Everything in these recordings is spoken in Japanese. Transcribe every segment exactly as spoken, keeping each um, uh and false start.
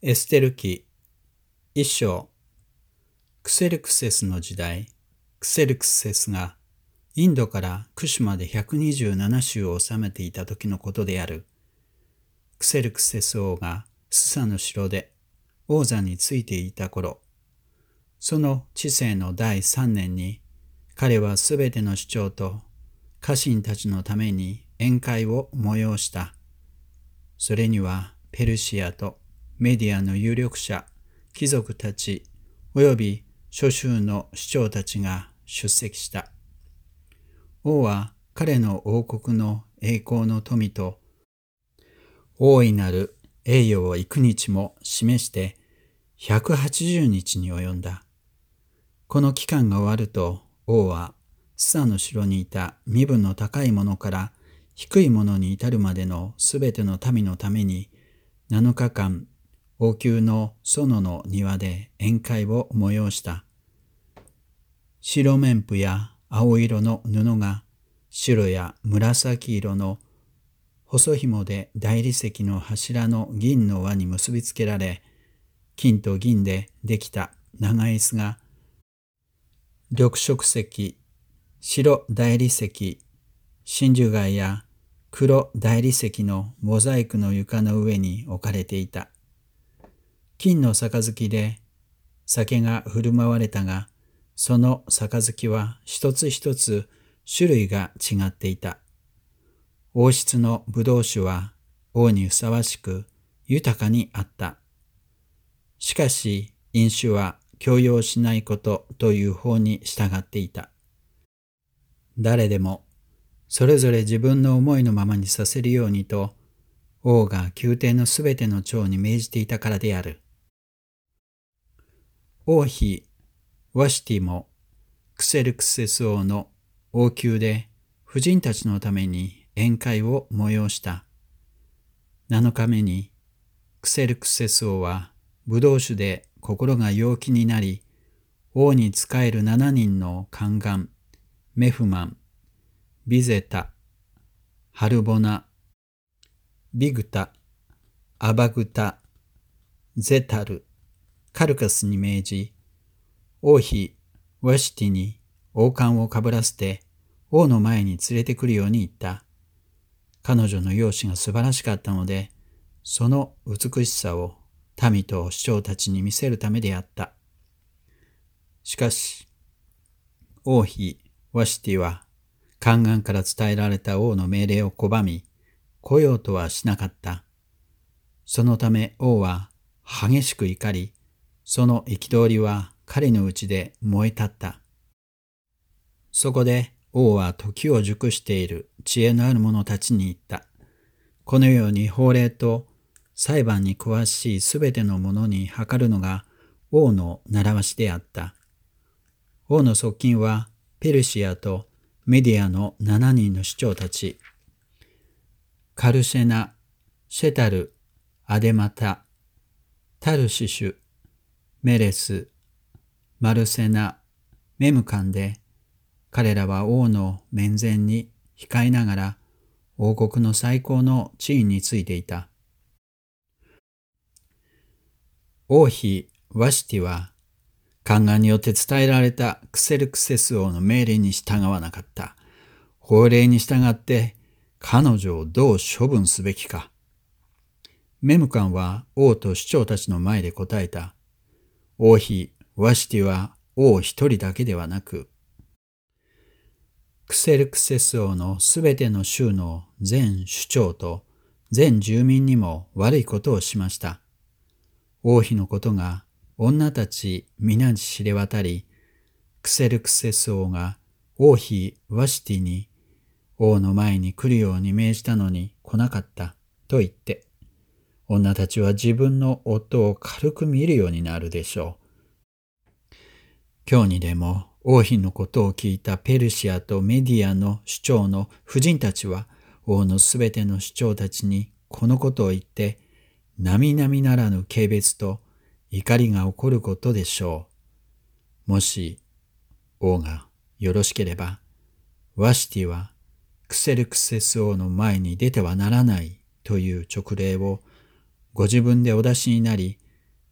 エステル記一章。クセルクセスの時代、クセルクセスがインドからクシュまでひゃくにじゅうなな州を治めていた時のことである。クセルクセス王がスサの城で王座についていた頃、その治世の第三年に、彼はすべての首長と家臣たちのために宴会を催した。それにはペルシアとメディアの有力者、貴族たち、および諸州の首長たちが出席した。王は彼の王国の栄光の富と大いなる栄誉を幾日も示してひゃくはちじゅうにちに及んだ。この期間が終わると、王はスサの城にいた身分の高い者から低い者に至るまでのすべての民のためになのかかん王宮の園の庭で宴会を催した。白綿布や青色の布が白や紫色の細紐で大理石の柱の銀の輪に結びつけられ、金と銀でできた長い椅子が緑色石、白大理石、真珠貝や黒大理石のモザイクの床の上に置かれていた。金の杯で酒が振る舞われたが、その杯は一つ一つ種類が違っていた。王室の葡萄酒は王にふさわしく豊かにあった。しかし飲酒は強要しないことという法に従っていた。誰でもそれぞれ自分の思いのままにさせるようにと、王が宮廷のすべての長に命じていたからである。王妃ワシティもクセルクセス王の王宮で婦人たちのために宴会を催した。七日目にクセルクセス王は葡萄酒で心が陽気になり、王に仕える七人の宦官、メフマン、ビゼタ、ハルボナ、ビグタ、アバグタ、ゼタル、カルカスに命じ、王妃ワシティに王冠をかぶらせて王の前に連れてくるように言った。彼女の容姿が素晴らしかったので、その美しさを民と首長たちに見せるためであった。しかし、王妃ワシティは宦官から伝えられた王の命令を拒み、来ようとはしなかった。そのため王は激しく怒り、その憤りは彼のうちで燃え立った。そこで王は時を熟している知恵のある者たちに言った。このように法令と裁判に詳しいすべての者に諮るのが王の習わしであった。王の側近はペルシアとメディアの七人の首長たち、カルシェナ、シェタル、アデマタ、タルシシュ、メレス、マルセナ、メムカンで、彼らは王の面前に控えながら王国の最高の地位についていた。王妃ワシティは宦官によって伝えられたクセルクセス王の命令に従わなかった。法令に従って彼女をどう処分すべきか。メムカンは王と首長たちの前で答えた。王妃ワシティは王一人だけではなく、クセルクセス王のすべての州の全首長と全住民にも悪いことをしました。王妃のことが女たち皆に知れ渡り、クセルクセス王が王妃ワシティに王の前に来るように命じたのに来なかったと言って、女たちは自分の夫を軽く見るようになるでしょう。今日にでも王妃のことを聞いたペルシアとメディアの首長の婦人たちは王のすべての首長たちにこのことを言って、並々ならぬ軽蔑と怒りが起こることでしょう。もし王がよろしければ、ワシティはクセルクセス王の前に出てはならないという勅令をご自分でお出しになり、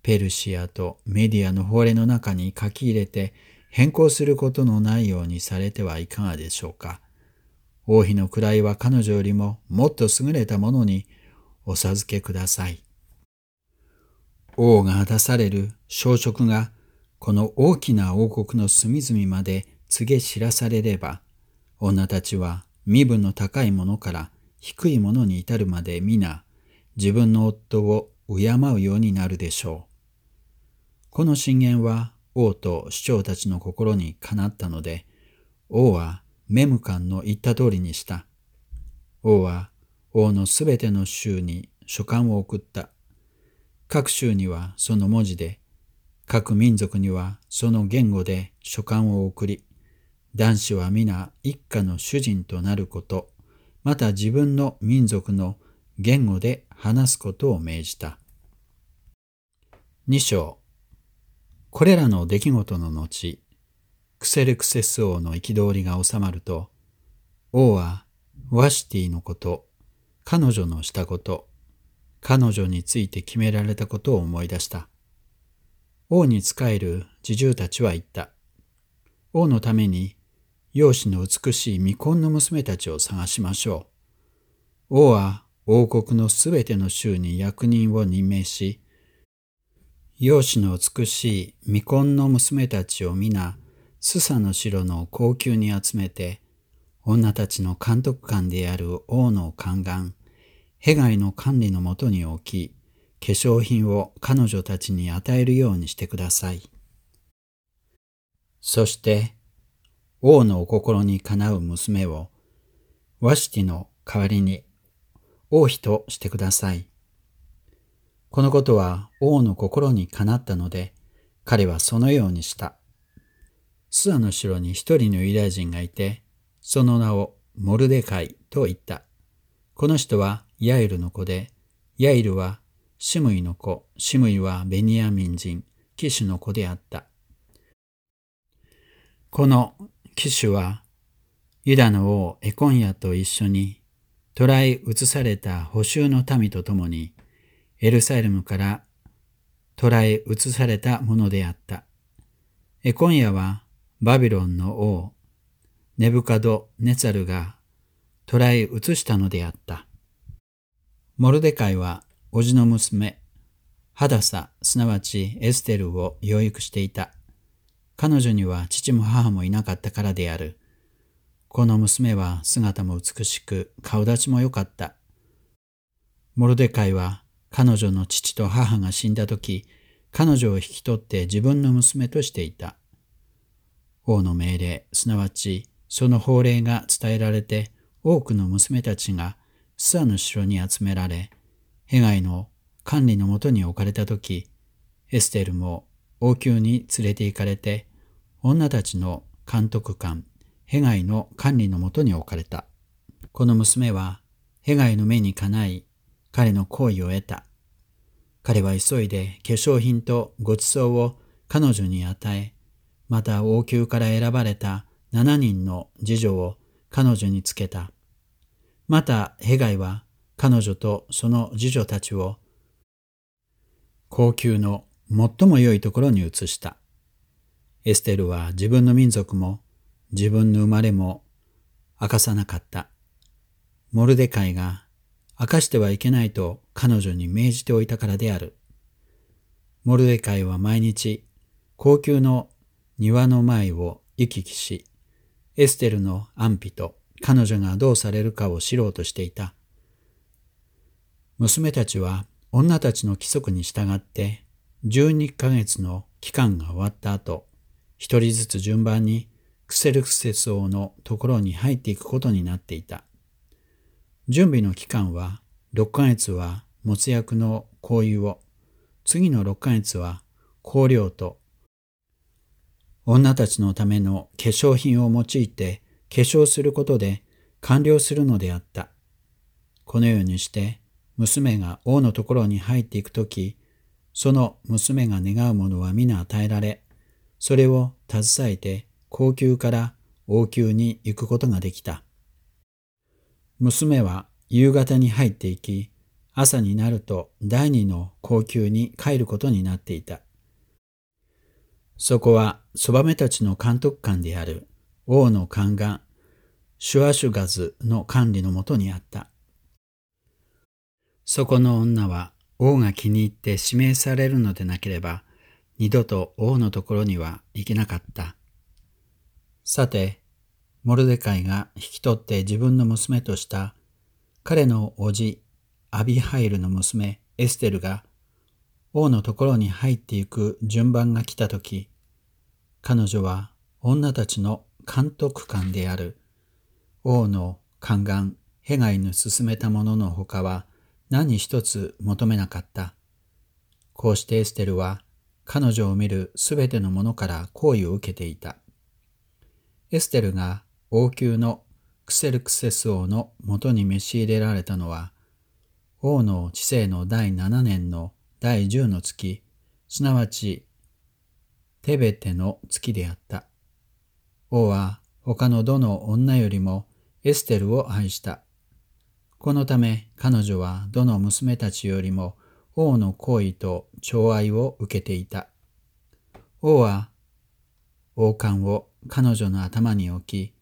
ペルシアとメディアの法令の中に書き入れて変更することのないようにされてはいかがでしょうか。王妃の位は彼女よりももっと優れたものにお授けください。王が果たされる消息がこの大きな王国の隅々まで告げ知らされれば、女たちは身分の高いものから低いものに至るまで皆自分の夫を敬うようになるでしょう。この進言は王と首長たちの心にかなったので、王はメムカンの言った通りにした。王は王のすべての州に書簡を送った。各州にはその文字で、各民族にはその言語で書簡を送り、男子は皆一家の主人となること、また自分の民族の言語で話すことを命じた。に章。これらの出来事の後、クセルクセス王の憤りが収まると、王はワシティのこと、彼女のしたこと、彼女について決められたことを思い出した。王に仕える侍従たちは言った。王のために容姿の美しい未婚の娘たちを探しましょう。王は王国のすべての州に役人を任命し、容姿の美しい未婚の娘たちを皆、スサの城の後宮に集めて、女たちの監督官である王の宦官、ヘガイの管理のもとに置き、化粧品を彼女たちに与えるようにしてください。そして、王のお心にかなう娘を、ワシティの代わりに王妃としてください。このことは王の心にかなったので、彼はそのようにした。スサの城に一人のユダヤ人がいて、その名をモルデカイと言った。この人はヤイルの子で、ヤイルはシムイの子、シムイはベニヤミン人、キシュの子であった。このキシュは、ユダの王エコンヤと一緒に、捕らえ移された捕囚の民と共に、エルサレムから捕らえ移されたものであった。エコンヤはバビロンの王、ネブカドネツァルが捕らえ移したのであった。モルデカイは、叔父の娘、ハダサ、すなわちエステルを養育していた。彼女には父も母もいなかったからである。この娘は姿も美しく、顔立ちも良かった。モルデカイは彼女の父と母が死んだとき、彼女を引き取って自分の娘としていた。王の命令、すなわちその法令が伝えられて、多くの娘たちがスサの城に集められ、ヘガイの管理のもとに置かれたとき、エステルも王宮に連れて行かれて、女たちの監督官、ヘガイの管理のもとに置かれた。この娘はヘガイの目にかない彼の好意を得た。彼は急いで化粧品とご馳走を彼女に与え、また王宮から選ばれた七人の侍女を彼女につけた。またヘガイは彼女とその侍女たちを後宮の最も良いところに移した。エステルは自分の民族も自分の生まれも明かさなかった。モルデカイが明かしてはいけないと彼女に命じておいたからである。モルデカイは毎日後宮の庭の前を行き来し、エステルの安否と彼女がどうされるかを知ろうとしていた。娘たちは女たちの規則に従ってじゅうにかげつの期間が終わった後、一人ずつ順番にクセルクセス王のところに入っていくことになっていた。準備の期間はろっかげつは没薬の香油を、次のろっかげつは香料と女たちのための化粧品を用いて化粧することで完了するのであった。このようにして娘が王のところに入っていくとき、その娘が願うものは皆与えられ、それを携えて後宮から王宮に行くことができた。娘は夕方に入っていき、 朝になると第二の後宮に帰ることになっていた。そこはそばめたちの監督官である王の宦官シュアシュガズの管理のもとにあった。そこの女は王が気に入って指名されるのでなければ二度と王のところには行けなかった。さて、モルデカイが引き取って自分の娘とした彼の叔父アビハイルの娘エステルが王のところに入っていく順番が来たとき、彼女は女たちの監督官である王の宦官ヘガイの勧めたもののほかは何一つ求めなかった。こうしてエステルは彼女を見るすべてのものから好意を受けていた。エステルが王宮のクセルクセス王のもとに召し入れられたのは、王の治世の第七年の第十の月、すなわちテベテの月であった。王は他のどの女よりもエステルを愛した。このため彼女はどの娘たちよりも王の好意と寵愛を受けていた。王は王冠を彼女の頭に置き、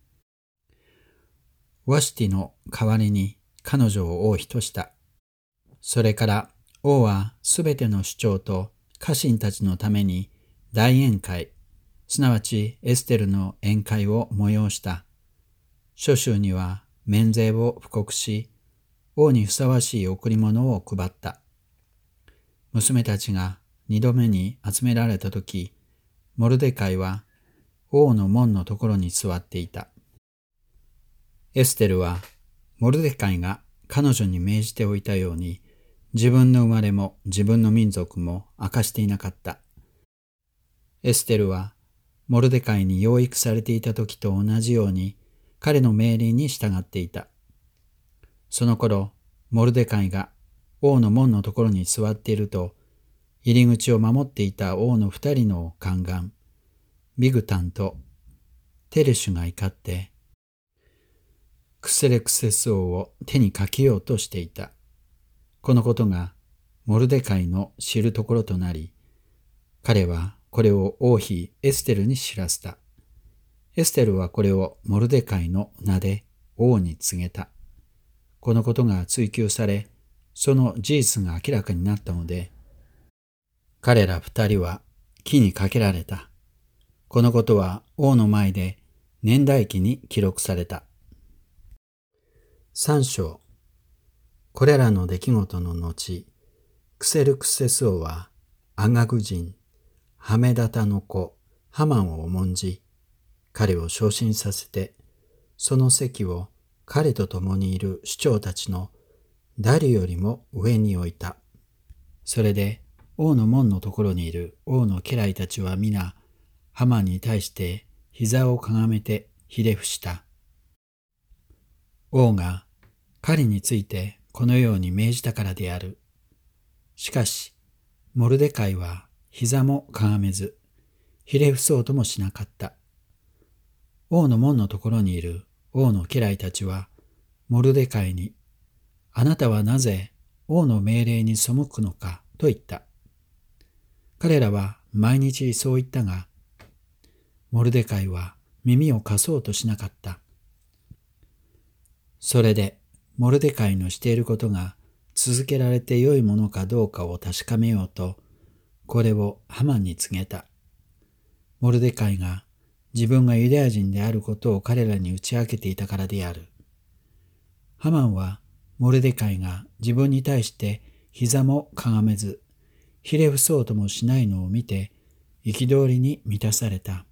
ワシティの代わりに彼女を王妃とした。それから王はすべての首長と家臣たちのために大宴会、すなわちエステルの宴会を催した。諸州には免税を布告し、王にふさわしい贈り物を配った。娘たちが二度目に集められたとき、モルデカイは王の門のところに座っていた。エステルはモルデカイが彼女に命じておいたように、自分の生まれも自分の民族も明かしていなかった。エステルはモルデカイに養育されていた時と同じように彼の命令に従っていた。その頃、モルデカイが王の門のところに座っていると、入り口を守っていた王の二人の宦官、ビグタンとテレシュが怒って、クセレクセス王を手にかけようとしていた。このことがモルデカイの知るところとなり、彼はこれを王妃エステルに知らせた。エステルはこれをモルデカイの名で王に告げた。このことが追及され、その事実が明らかになったので、彼ら二人は木にかけられた。このことは王の前で年代記に記録された。三章。これらの出来事の後、クセルクセス王はアガグ人、ハメダタの子、ハマンを重んじ、彼を昇進させて、その席を彼と共にいる首長たちの誰よりも上に置いた。それで王の門のところにいる王の家来たちは皆、ハマンに対して膝をかがめてひれ伏した。王が彼についてこのように命じたからである。しかし、モルデカイは膝もかがめず、ひれ伏そうともしなかった。王の門のところにいる王の家来たちは、モルデカイに、あなたはなぜ王の命令に背くのかと言った。彼らは毎日そう言ったが、モルデカイは耳を貸そうとしなかった。それで、モルデカイのしていることが続けられて良いものかどうかを確かめようと、これをハマンに告げた。モルデカイが自分がユダヤ人であることを彼らに打ち明けていたからである。ハマンはモルデカイが自分に対して膝もかがめず、ひれ伏そうともしないのを見て、憤りに満たされた。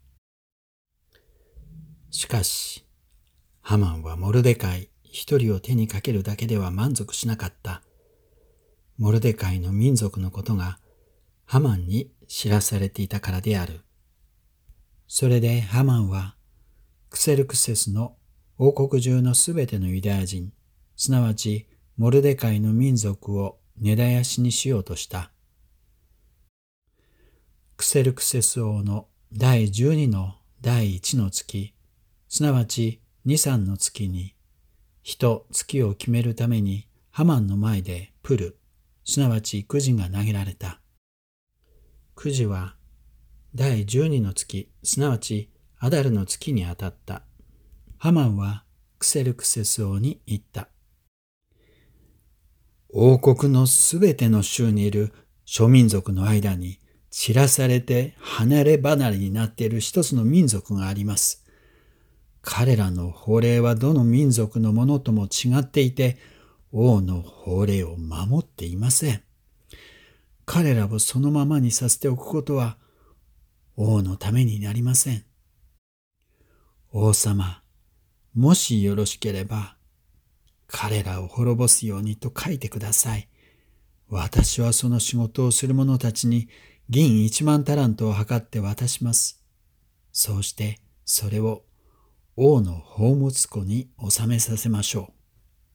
しかし、ハマンはモルデカイ一人を手にかけるだけでは満足しなかった。モルデカイの民族のことがハマンに知らされていたからである。それでハマンはクセルクセスの王国中のすべてのユダヤ人、すなわちモルデカイの民族を根絶やしにしようとした。クセルクセス王の第十二の第一の月、すなわち二三の月に、日と月を決めるためにハマンの前でプル、すなわちくじが投げられた。くじは第十二の月、すなわちアダルの月に当たった。ハマンはクセルクセス王に言った。王国のすべての州にいる諸民族の間に散らされて離れ離れになっている一つの民族があります。彼らの法令はどの民族のものとも違っていて、王の法令を守っていません。彼らをそのままにさせておくことは王のためになりません。王様、もしよろしければ、彼らを滅ぼすようにと書いてください。私はその仕事をする者たちに銀一万タラントを測って渡します。そうしてそれを王の宝物庫に収めさせましょ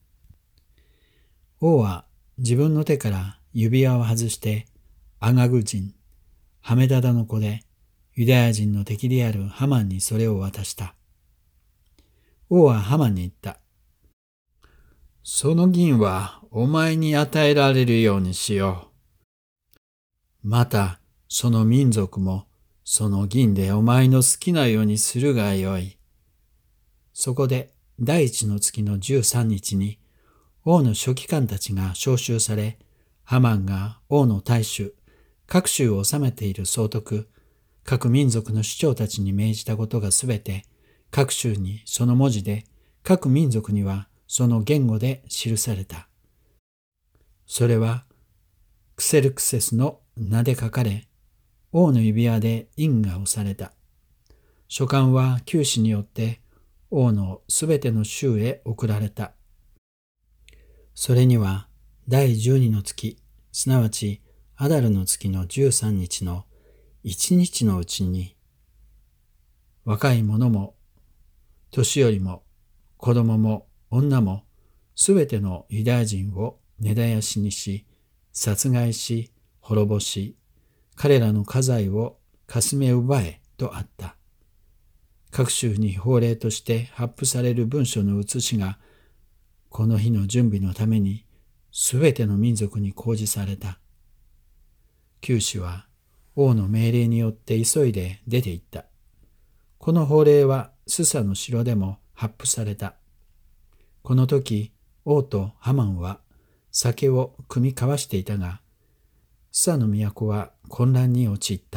う。王は自分の手から指輪を外してアガグ人、ハメダダの子でユダヤ人の敵であるハマンにそれを渡した。王はハマンに言った。その銀はお前に与えられるようにしよう。またその民族もその銀でお前の好きなようにするがよい。そこで第一の月の十三日に王の書記官たちが召集され、ハマンが王の大衆、各州を治めている総督、各民族の首長たちに命じたことがすべて、各州にその文字で、各民族にはその言語で記された。それはクセルクセスの名で書かれ、王の指輪で印が押された。書簡は九使によって王のすべての州へ送られた。それには第十二の月、すなわちアダルの月の十三日の一日のうちに、若い者も年寄りも子供も女もすべてのユダヤ人を根絶やしにし、殺害し、滅ぼし、彼らの家財をかすめ奪えとあった。各州に法令として発布される文書の写しが、この日の準備のためにすべての民族に公示された。九使は王の命令によって急いで出て行った。この法令はスサの城でも発布された。この時、王とハマンは酒を酌み交わしていたが、スサの都は混乱に陥った。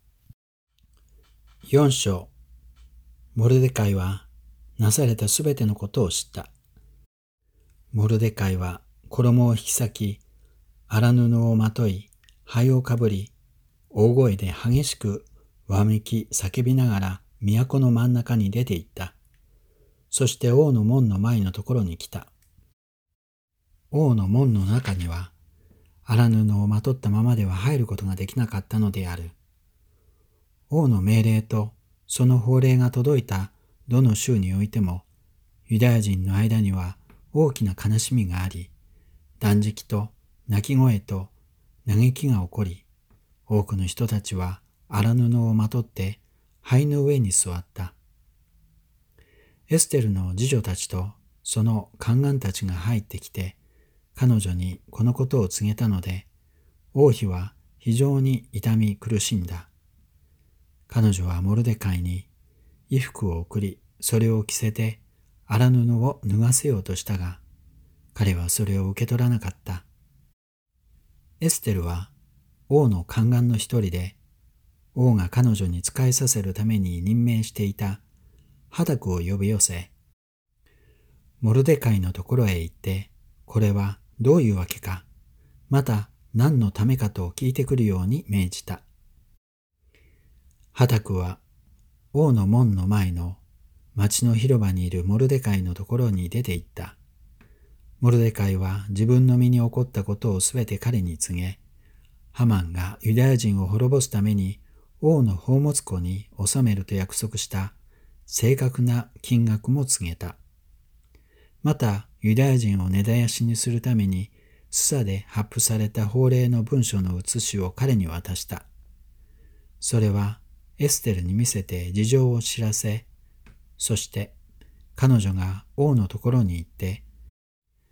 四章、モルデカイはなされたすべてのことを知った。モルデカイは衣を引き裂き、荒布をまとい、灰をかぶり、大声で激しくわめき叫びながら都の真ん中に出て行った。そして王の門の前のところに来た。王の門の中には、荒布をまとったままでは入ることができなかったのである。王の命令とその法令が届いたどの州においても、ユダヤ人の間には大きな悲しみがあり、断食と泣き声と嘆きが起こり、多くの人たちは荒布をまとって灰の上に座った。エステルの次女たちとその宦官たちが入ってきて、彼女にこのことを告げたので、王妃は非常に痛み苦しんだ。彼女はモルデカイに衣服を送り、それを着せて荒布を脱がせようとしたが、彼はそれを受け取らなかった。エステルは王の宦官の一人で、王が彼女に仕えさせるために任命していたハタクを呼び寄せ、モルデカイのところへ行って、これはどういうわけか、また何のためかと聞いてくるように命じた。ハタクは王の門の前の町の広場にいるモルデカイのところに出て行った。モルデカイは自分の身に起こったことをすべて彼に告げ、ハマンがユダヤ人を滅ぼすために王の宝物庫に収めると約束した正確な金額も告げた。またユダヤ人を根絶やしにするためにスサで発布された法令の文書の写しを彼に渡した。それはエステルに見せて事情を知らせ、そして彼女が王のところに行って、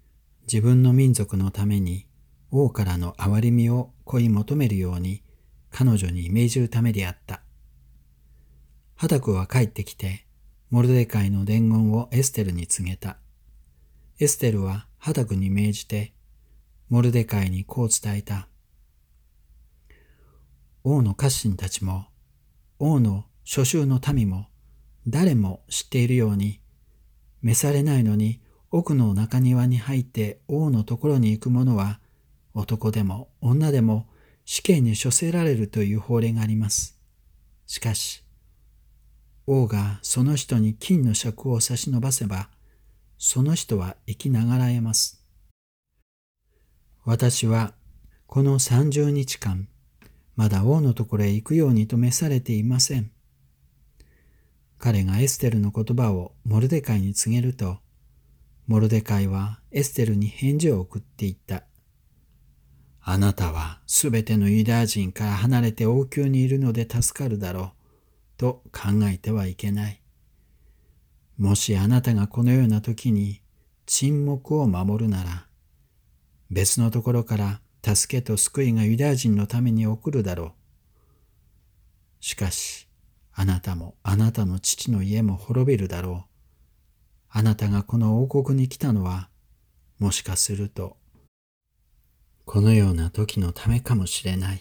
自分の民族のために王からの憐れみを乞い求めるように彼女に命じるためであった。ハタクは帰ってきて、モルデカイの伝言をエステルに告げた。エステルはハタクに命じて、モルデカイにこう伝えた。王の家臣たちも、王の諸衆の民も、誰も知っているように、召されないのに奥の中庭に入って王のところに行く者は、男でも女でも死刑に処せられるという法令があります。しかし、王がその人に金の尺を差し伸ばせば、その人は生きながらえます。私はこの三十日間、まだ王のところへ行くようにと召されていません。彼がエステルの言葉をモルデカイに告げると、モルデカイはエステルに返事を送っていった。あなたはすべてのユダヤ人から離れて王宮にいるので助かるだろうと考えてはいけない。もしあなたがこのような時に沈黙を守るなら、別のところから助けと救いがユダヤ人のために送るだろう。しかし、あなたもあなたの父の家も滅びるだろう。あなたがこの王国に来たのは、もしかすると、このような時のためかもしれない。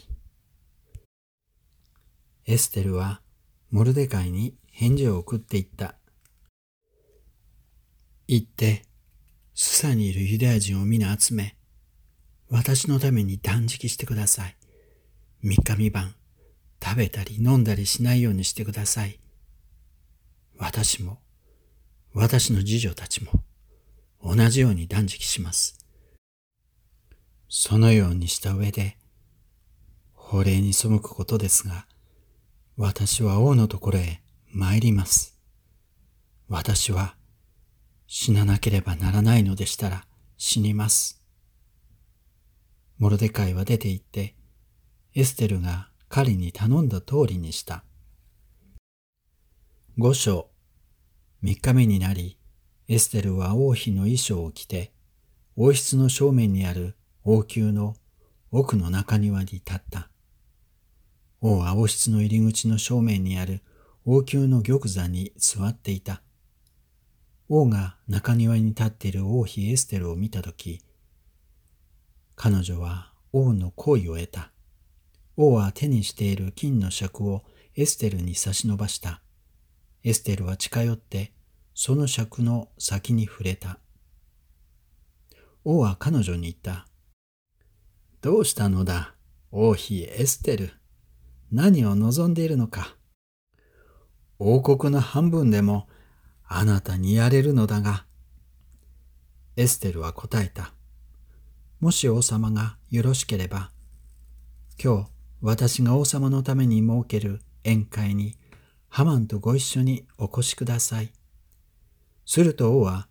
エステルはモルデカイに返事を送っていった。行って、スサにいるユダヤ人を皆集め、私のために断食してください。三日三晩、食べたり飲んだりしないようにしてください。私も、私の次女たちも、同じように断食します。そのようにした上で、法令に背くことですが、私は王のところへ参ります。私は死ななければならないのでしたら死にます。モルデカイは出て行って、エステルが彼に頼んだ通りにした。五章、三日目になり、エステルは王妃の衣装を着て、王室の正面にある王宮の奥の中庭に立った。王は王室の入り口の正面にある王宮の玉座に座っていた。王が中庭に立っている王妃エステルを見たとき、彼女は王の好意を得た。王は手にしている金の尺をエステルに差し伸ばした。エステルは近寄って、その尺の先に触れた。王は彼女に言った。どうしたのだ、王妃エステル。何を望んでいるのか。王国の半分でもあなたにやれるのだが。エステルは答えた。もし王様がよろしければ、今日私が王様のために設ける宴会にハマンとご一緒にお越しください。すると王は、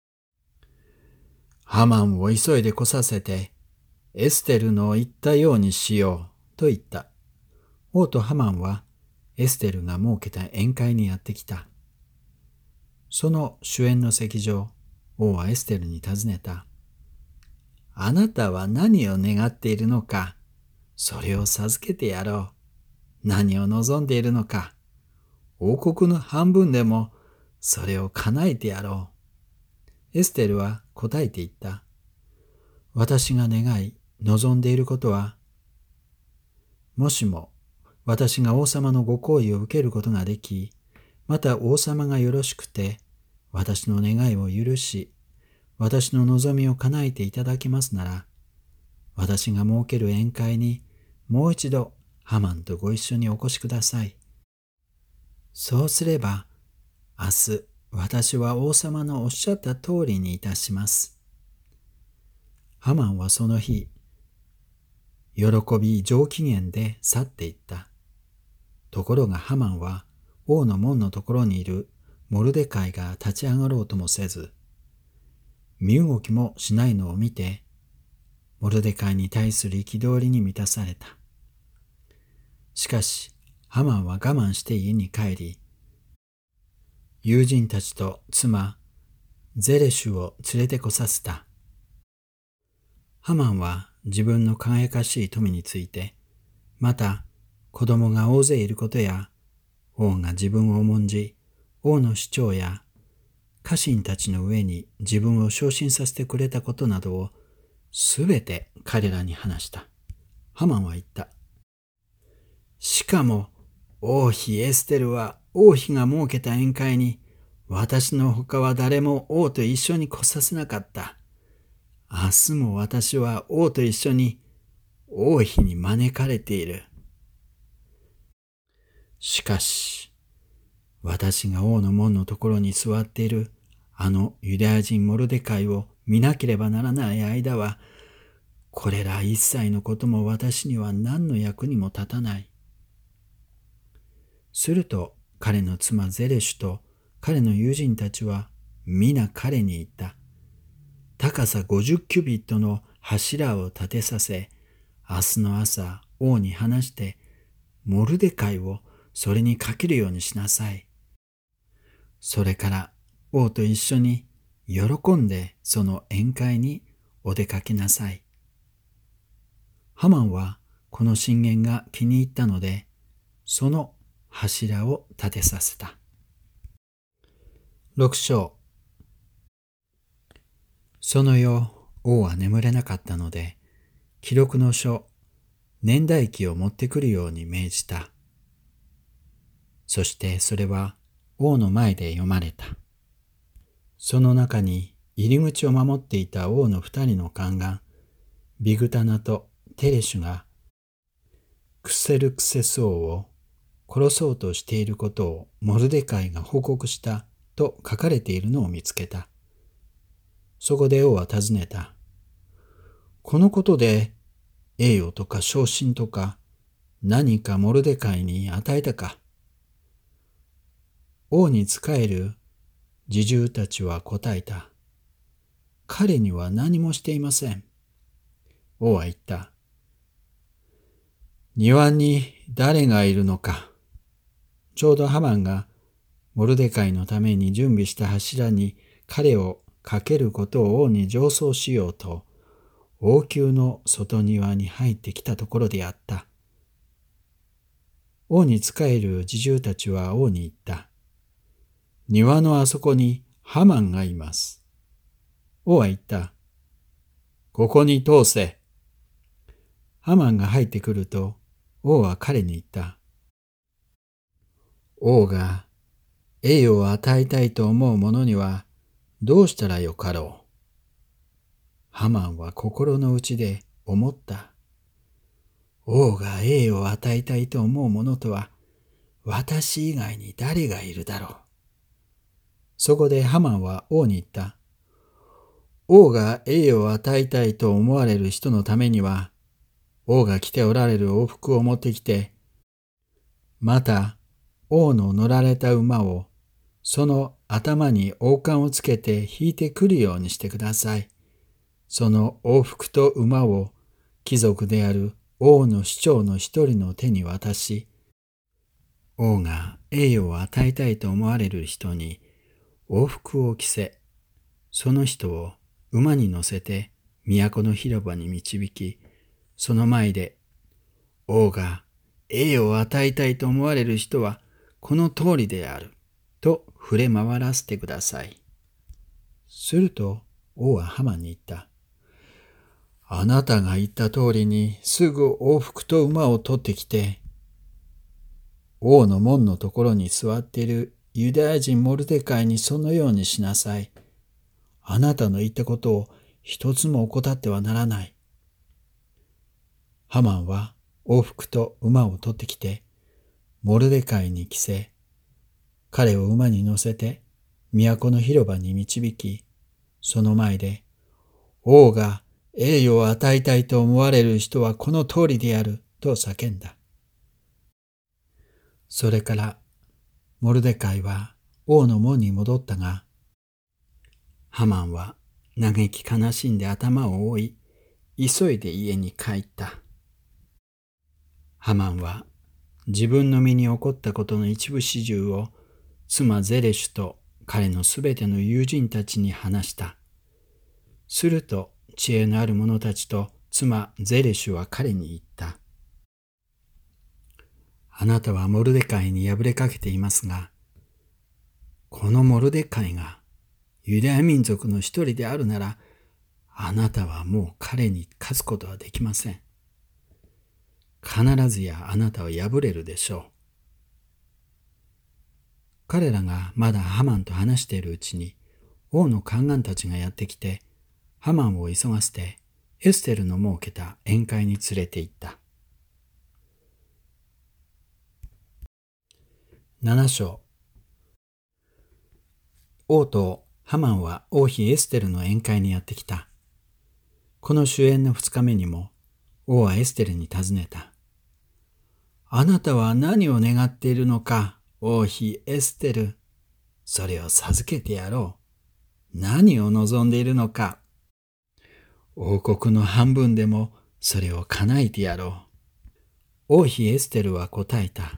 ハマンを急いで来させて、エステルの言ったようにしようと言った。王とハマンはエステルが設けた宴会にやってきた。その主宴の席上、王はエステルに尋ねた。あなたは何を願っているのか、それを授けてやろう。何を望んでいるのか、王国の半分でもそれを叶えてやろう。エステルは答えて言った。私が願い、望んでいることは、もしも私が王様のご好意を受けることができ、また王様がよろしくて、私の願いを許し、私の望みを叶えていただけますなら、私が設ける宴会にもう一度ハマンとご一緒にお越しください。そうすれば、明日私は王様のおっしゃった通りにいたします。ハマンはその日、喜び上機嫌で去っていった。ところがハマンは王の門のところにいるモルデカイが立ち上がろうともせず、身動きもしないのを見て、モルデカイに対する憤りに満たされた。しかし、ハマンは我慢して家に帰り、友人たちと妻ゼレシュを連れてこさせた。 ハマンは自分の輝かしい富について、また子供が大勢いることや、王が自分を重んじ、王の首長や家臣たちの上に自分を昇進させてくれたことなどをすべて彼らに話した。ハマンは言った。しかも王妃エステルは王妃が設けた宴会に私の他は誰も王と一緒に来させなかった。明日も私は王と一緒に王妃に招かれている。しかし、私が王の門のところに座っているあのユダヤ人モルデカイを見なければならない間は、これら一切のことも私には何の役にも立たない。すると彼の妻ゼレシュと彼の友人たちは皆彼に言った。高さごじゅうキュビットの柱を立てさせ、明日の朝王に話してモルデカイをそれにかけるようにしなさい。それから王と一緒に喜んでその宴会にお出かけなさい。ハマンはこの進言が気に入ったので、その柱を立てさせた。六章。その夜、王は眠れなかったので、記録の書、年代記を持ってくるように命じた。そしてそれは王の前で読まれた。その中に入り口を守っていた王の二人の宦官、ビグタナとテレシュが、クセルクセス王を殺そうとしていることをモルデカイが報告したと書かれているのを見つけた。そこで王は尋ねた。このことで栄誉とか昇進とか何かモルデカイに与えたか。王に仕える侍従たちは答えた。彼には何もしていません。王は言った。庭に誰がいるのか。ちょうどハマンがモルデカイのために準備した柱に彼をかけることを王に上奏しようと、王宮の外庭に入ってきたところであった。王に仕える侍従たちは王に言った。庭のあそこにハマンがいます。王は言った。ここに通せ。ハマンが入ってくると、王は彼に言った。王が栄誉を与えたいと思う者にはどうしたらよかろう。ハマンは心の内で思った。王が栄誉を与えたいと思う者とは私以外に誰がいるだろう。そこでハマンは王に言った。王が栄誉を与えたいと思われる人のためには、王が着ておられる王服を持ってきて、また王の乗られた馬をその頭に王冠をつけて引いてくるようにしてください。その王服と馬を貴族である王の首長の一人の手に渡し、王が栄誉を与えたいと思われる人に王服を着せ、その人を馬に乗せて都の広場に導き、その前で、王が栄誉を与えたいと思われる人はこの通りである、と触れ回らせてください。すると王はハマンに言った。あなたが言った通りにすぐ王服と馬を取ってきて、王の門のところに座っているユダヤ人モルデカイにそのようにしなさい。あなたの言ったことを一つも怠ってはならない。ハマンは王服と馬を取ってきて、モルデカイに着せ、彼を馬に乗せて都の広場に導き、その前で、王が栄誉を与えたいと思われる人はこの通りであると叫んだ。それからモルデカイは王の門に戻ったが、ハマンは嘆き悲しんで頭を覆い、急いで家に帰った。ハマンは自分の身に起こったことの一部始終を妻ゼレシュと彼のすべての友人たちに話した。すると知恵のある者たちと妻ゼレシュは彼に言った。あなたはモルデカイに敗れかけていますが、このモルデカイがユダヤ民族の一人であるなら、あなたはもう彼に勝つことはできません。必ずやあなたは敗れるでしょう。彼らがまだハマンと話しているうちに、王の宦官たちがやってきて、ハマンを急がせてエステルの設けた宴会に連れて行った。なな章。王とハマンは王妃エステルの宴会にやってきた。この終宴の二日目にも、王はエステルに尋ねた。あなたは何を願っているのか、王妃エステル。それを授けてやろう。何を望んでいるのか。王国の半分でもそれを叶えてやろう。王妃エステルは答えた。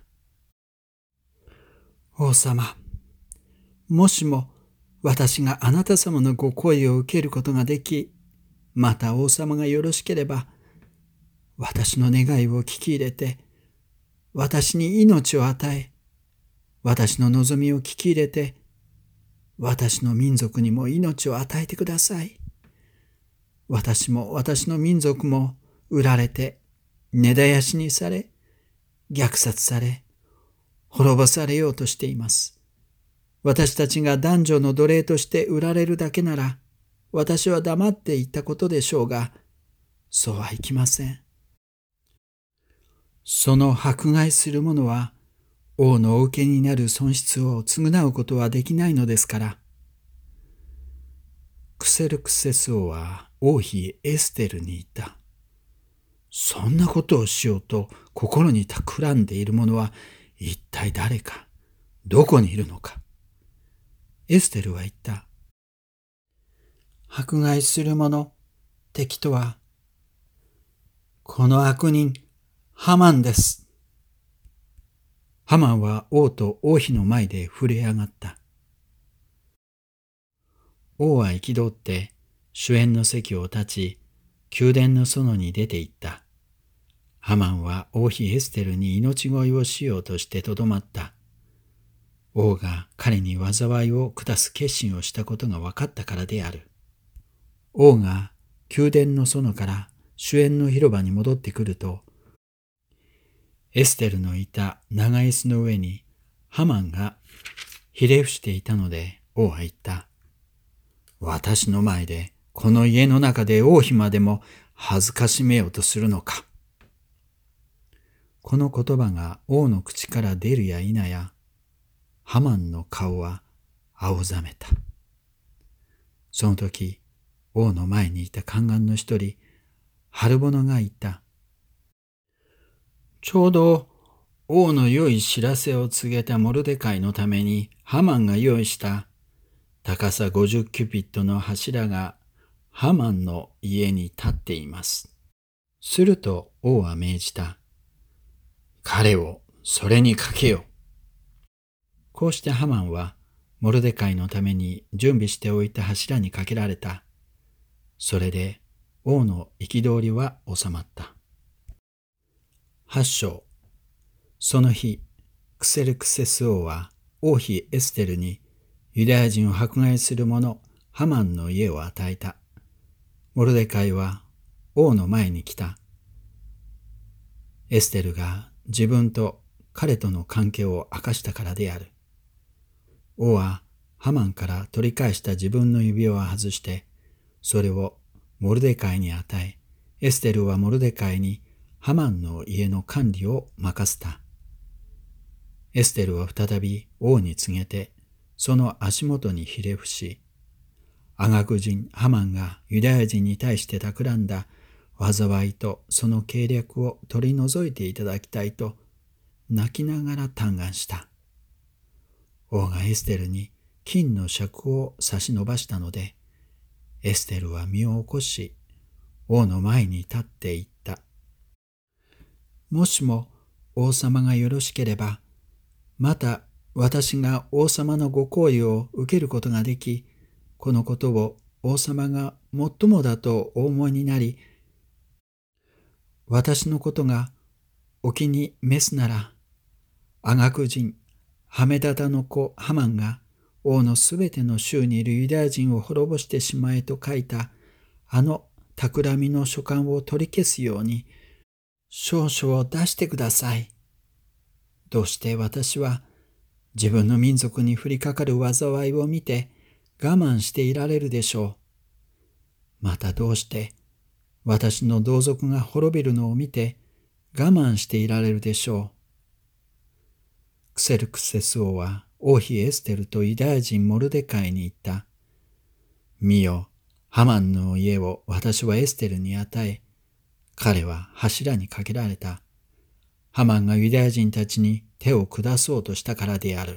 王様、もしも私があなた様のご好意を受けることができ、また王様がよろしければ、私の願いを聞き入れて、私に命を与え、私の望みを聞き入れて、私の民族にも命を与えてください。私も私の民族も売られて、根絶やしにされ、虐殺され、滅ぼされようとしています。私たちが男女の奴隷として売られるだけなら、私は黙っていったことでしょうが、そうはいきません。その迫害する者は、王のお受けになる損失を償うことはできないのですから。クセルクセス王は王妃エステルに言った。そんなことをしようと心に企んでいる者は一体誰か、どこにいるのか。エステルは言った。迫害する者、敵とは、この悪人、ハマンです。ハマンは王と王妃の前で震え上がった。王は憤って主宴の席を立ち、宮殿の園に出て行った。ハマンは王妃エステルに命乞いをしようとしてとどまった。王が彼に災いを下す決心をしたことが分かったからである。王が宮殿の園から主宴の広場に戻ってくると、エステルのいた長椅子の上にハマンがひれ伏していたので王は言った。私の前でこの家の中で王妃までも恥ずかしめようとするのか。この言葉が王の口から出るや否や、ハマンの顔は青ざめた。その時、王の前にいた宦官の一人、ハルボノが言った。ちょうど王の良い知らせを告げたモルデカイのためにハマンが用意した高さごじゅうキュピットの柱がハマンの家に立っています。すると王は命じた。彼をそれにかけよ。こうしてハマンはモルデカイのために準備しておいた柱にかけられた。それで王の憤りは収まった。八章。その日、クセルクセス王は王妃エステルにユダヤ人を迫害する者ハマンの家を与えた。モルデカイは王の前に来た。エステルが自分と彼との関係を明かしたからである。王はハマンから取り返した自分の指輪を外して、それをモルデカイに与え、エステルはモルデカイにハマンの家の管理を任せた。エステルは再び王に告げて、その足元にひれ伏し、アガグ人ハマンがユダヤ人に対して企んだ災いとその計略を取り除いていただきたいと泣きながら嘆願した。王がエステルに金の尺を差し伸ばしたので、エステルは身を起こし、王の前に立って言った。もしも王様がよろしければ、また私が王様のご好意を受けることができ、このことを王様が最もだとお思いになり、私のことがお気に召すなら、アガク人、ハメダタの子ハマンが王のすべての州にいるユダヤ人を滅ぼしてしまえと書いたあの企みの書簡を取り消すように証書を出してください。どうして私は自分の民族に降りかかる災いを見て我慢していられるでしょう。またどうして私の同族が滅びるのを見て我慢していられるでしょう。クセルクセス王は王妃エステルとユダヤ人モルデカイに言った。見よ、ハマンの家を私はエステルに与え、彼は柱にかけられた。ハマンがユダヤ人たちに手を下そうとしたからである。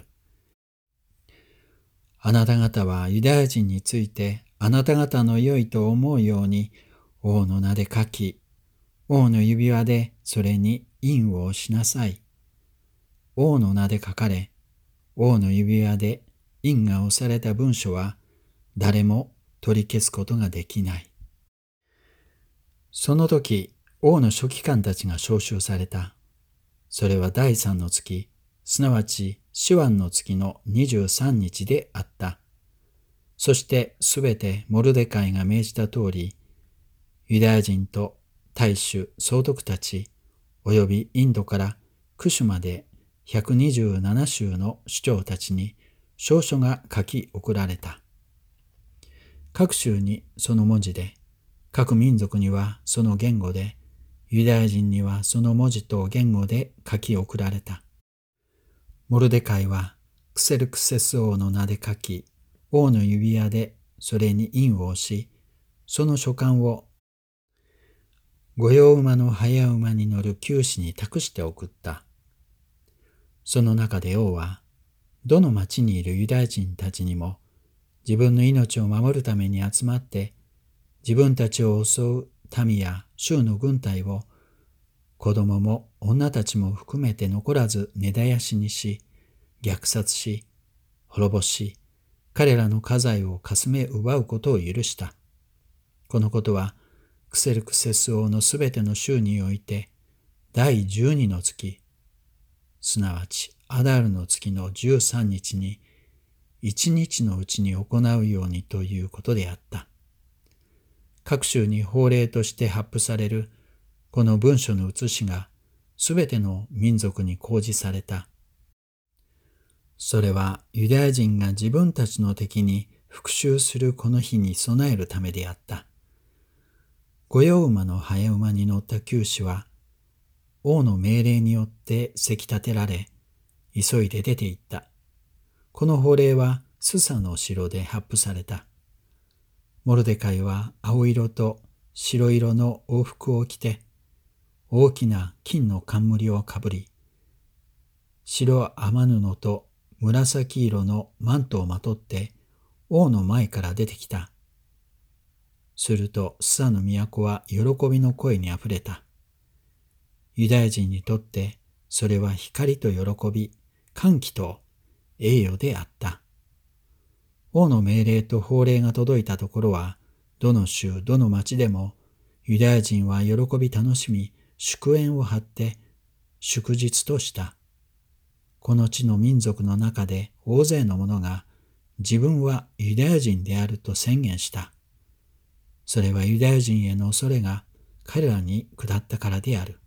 あなた方はユダヤ人についてあなた方の良いと思うように王の名で書き、王の指輪でそれに印を押しなさい。王の名で書かれ、王の指輪で印が押された文書は誰も取り消すことができない。その時、王の書記官たちが召集された。それは第三の月、すなわちシワンの月の二十三日であった。そしてすべてモルデカイが命じた通り、ユダヤ人と大衆、総督たち、およびインドからクシュまでひゃくにじゅうなな州の首長たちに証書が書き送られた。各州にその文字で、各民族にはその言語で、ユダヤ人にはその文字と言語で書き送られた。モルデカイはクセルクセス王の名で書き、王の指輪でそれに印を押し、その書簡を御用馬の早馬に乗る弓士に託して送った。その中で王は、どの町にいるユダヤ人たちにも、自分の命を守るために集まって、自分たちを襲う民や衆の軍隊を、子供も女たちも含めて残らず根絶やしにし、虐殺し、滅ぼし、彼らの家財をかすめ奪うことを許した。このことは、クセルクセス王のすべての州において、第十二の月、すなわちアダルの月の十三日に、一日のうちに行うようにということであった。各州に法令として発布されるこの文書の写しがすべての民族に公示された。それはユダヤ人が自分たちの敵に復讐するこの日に備えるためであった。御用馬の早馬に乗った弓士は、王の命令によってせき立てられ、急いで出て行った。この法令はスサの城で発布された。モルデカイは青色と白色の王服を着て、大きな金の冠をかぶり、白雨布と紫色のマントをまとって王の前から出てきた。するとスサの都は喜びの声にあふれた。ユダヤ人にとってそれは光と喜び、歓喜と栄誉であった。王の命令と法令が届いたところは、どの州、どの町でも、ユダヤ人は喜び楽しみ、祝宴を張って祝日とした。この地の民族の中で大勢の者が、自分はユダヤ人であると宣言した。それはユダヤ人への恐れが彼らに下ったからである。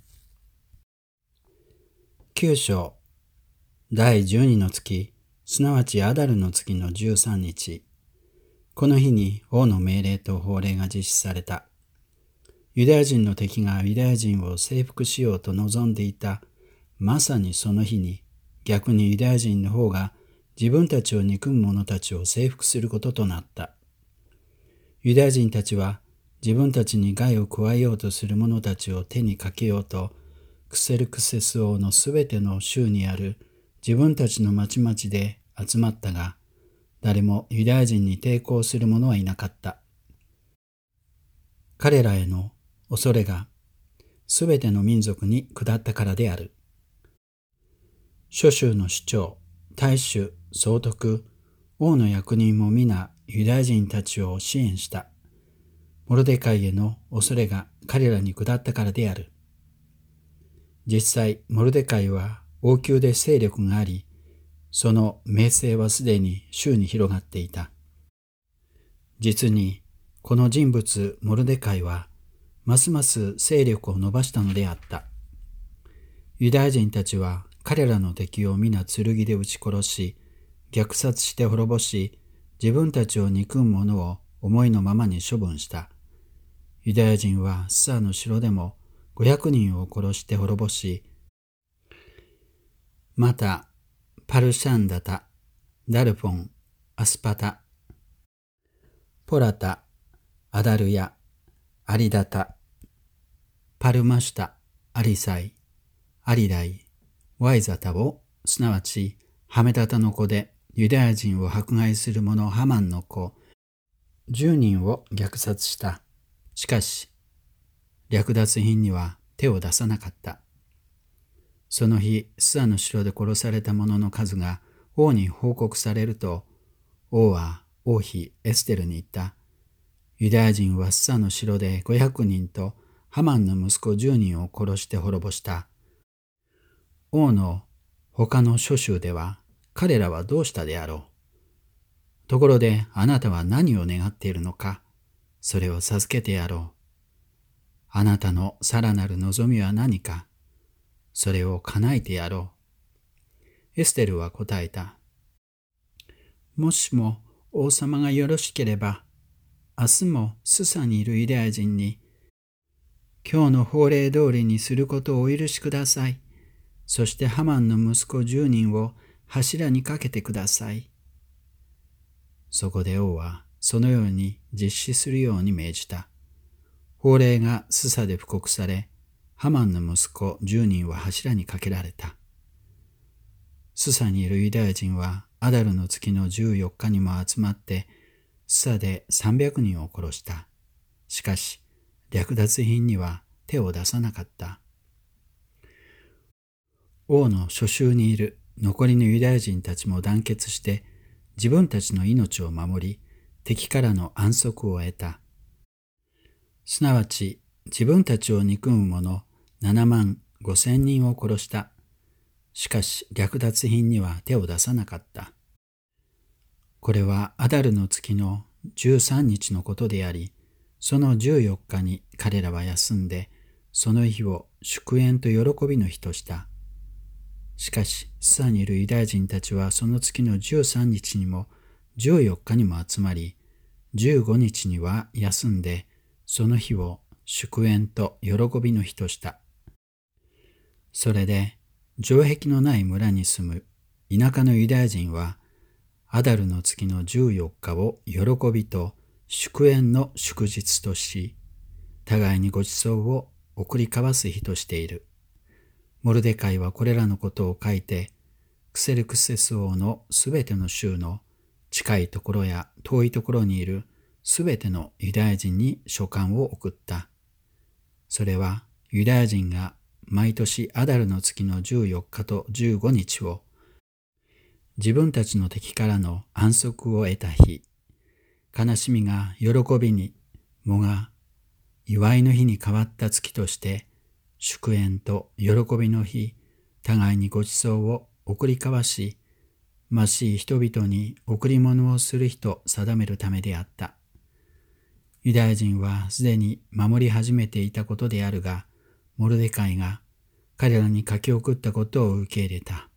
九章、第十二の月、すなわちアダルの月の十三日。この日に王の命令と法令が実施された。ユダヤ人の敵がユダヤ人を征服しようと望んでいた、まさにその日に、逆にユダヤ人の方が自分たちを憎む者たちを征服することとなった。ユダヤ人たちは自分たちに害を加えようとする者たちを手にかけようと、クセルクセス王のすべての州にある自分たちの町々で集まったが、誰もユダヤ人に抵抗する者はいなかった。彼らへの恐れがすべての民族に下ったからである。諸州の首長、大衆、総督、王の役人も皆ユダヤ人たちを支援した。モルデカイへの恐れが彼らに下ったからである。実際、モルデカイは王宮で勢力があり、その名声はすでに州に広がっていた。実に、この人物モルデカイは、ますます勢力を伸ばしたのであった。ユダヤ人たちは彼らの敵を皆剣で撃ち殺し、虐殺して滅ぼし、自分たちを憎む者を思いのままに処分した。ユダヤ人はスサの城でもごひゃくにんを殺して滅ぼし、またパルシャンダタ、ダルフォン、アスパタ、ポラタ、アダルヤ、アリダタ、パルマシュタ、アリサイ、アリダイ、ワイザタを、すなわちハメダタの子でユダヤ人を迫害する者ハマンの子、じゅうにんを虐殺した。しかし、略奪品には手を出さなかった。その日、スサの城で殺された者の数が王に報告されると、王は王妃エステルに言った。ユダヤ人はスサの城でごひゃくにんとハマンの息子じゅうにんを殺して滅ぼした。王の他の諸州では彼らはどうしたであろう。ところであなたは何を願っているのか、それを授けてやろう。あなたのさらなる望みは何か、それを叶えてやろう。エステルは答えた。もしも王様がよろしければ、明日もスサにいるユダヤ人に、今日の法令通りにすることをお許しください。そしてハマンの息子じゅうにんを柱にかけてください。そこで王はそのように実施するように命じた。法令がスサで布告され、ハマンの息子じゅうにんは柱にかけられた。スサにいるユダヤ人はアダルの月のじゅうよっかにも集まって、スサでさんびゃくにんを殺した。しかし、略奪品には手を出さなかった。王の諸州にいる残りのユダヤ人たちも団結して、自分たちの命を守り、敵からの安息を得た。すなわち、自分たちを憎む者ななまんごせんにんを殺した。しかし、略奪品には手を出さなかった。これはアダルの月のじゅうさんにちのことであり、そのじゅうよっかに彼らは休んで、その日を祝宴と喜びの日とした。しかし、スサにいるユダヤ人たちはその月のじゅうさんにちにもじゅうよっかにも集まり、じゅうごにちには休んで、その日を祝宴と喜びの日とした。それで、城壁のない村に住む田舎のユダヤ人は、アダルの月のじゅうよっかを喜びと祝宴の祝日とし、互いにご馳走を送り交わす日としている。モルデカイはこれらのことを書いて、クセルクセス王のすべての州の近いところや遠いところにいるすべてのユダヤ人に書簡を送った。それはユダヤ人が毎年アダルの月のじゅうよっかとじゅうごにちを自分たちの敵からの安息を得た日、悲しみが喜びに、喪が祝いの日に変わった月として、祝宴と喜びの日、互いにご馳走を送り交わし、ましい人々に贈り物をする日と定めるためであった。ユダヤ人はすでに守り始めていたことであるが、モルデカイが彼らに書き送ったことを受け入れた。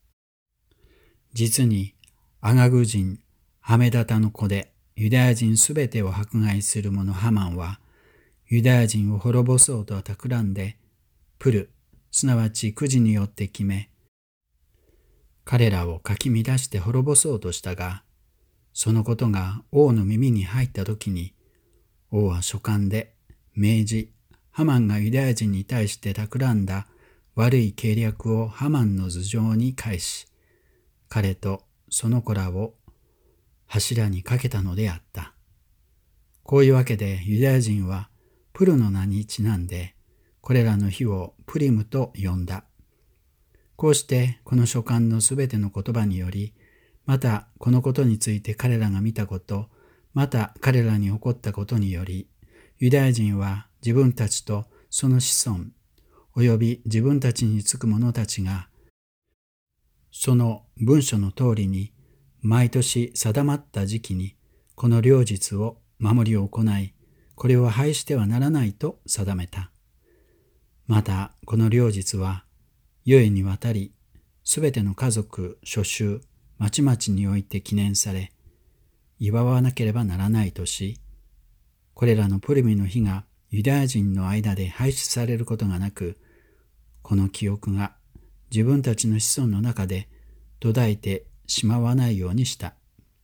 実にアガグ人ハメダタの子でユダヤ人すべてを迫害する者ハマンは、ユダヤ人を滅ぼそうと企んで、プル、すなわちくじによって決め、彼らをかき乱して滅ぼそうとしたが、そのことが王の耳に入ったときに、王は書簡で命じ、ハマンがユダヤ人に対して企んだ悪い計略をハマンの頭上に返し、彼とその子らを柱にかけたのであった。こういうわけでユダヤ人はプルの名にちなんで、これらの日をプリムと呼んだ。こうしてこの書簡のすべての言葉により、またこのことについて彼らが見たこと、 また彼らに起こったことにより、ユダヤ人は自分たちとその子孫、および自分たちにつく者たちが、その文書の通りに毎年定まった時期にこの両日を守りを行い、これを廃してはならないと定めた。またこの両日は世々にわたり、すべての家族、諸州、町々において記念され、祝わなければならないとし、これらのプリムの日がユダヤ人の間で廃止されることがなく、この記憶が自分たちの子孫の中で途絶えてしまわないようにした。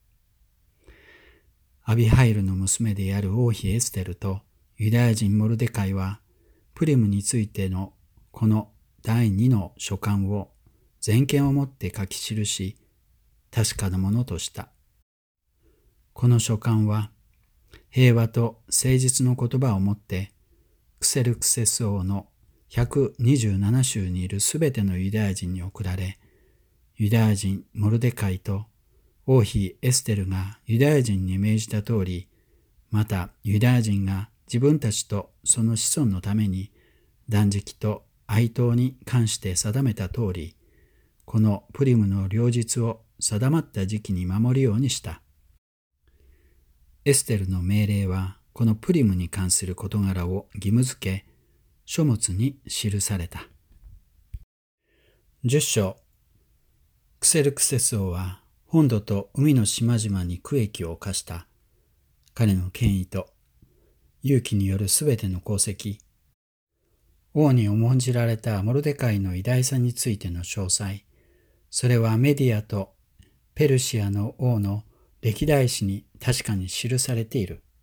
アビハイルの娘である王妃エステルとユダヤ人モルデカイは、プリムについてのこの第二の書簡を全権をもって書き記し、確かなものとした。この書簡は、平和と誠実の言葉をもって、クセルクセス王のひゃくにじゅうなな州にいるすべてのユダヤ人に送られ、ユダヤ人モルデカイと王妃エステルがユダヤ人に命じた通り、またユダヤ人が自分たちとその子孫のために断食と哀悼に関して定めた通り、このプリムの両日を定まった時期に守るようにした。エステルの命令はこのプリムに関する事柄を義務付け、書物に記された。十章、クセルクセス王は本土と海の島々に区域を課した。彼の権威と勇気によるすべての功績、王に重んじられたモルデカイの偉大さについての詳細、それはメディアとペルシアの王の歴代史に確かに記されている。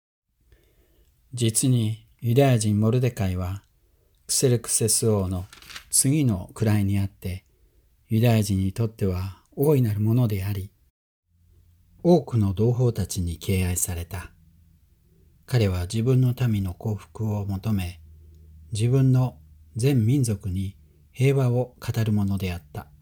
実にユダヤ人モルデカイはクセルクセス王の次の位にあって、ユダヤ人にとっては大いなるものであり、多くの同胞たちに敬愛された。彼は自分の民の幸福を求め、自分の全民族に平和を語るものであった。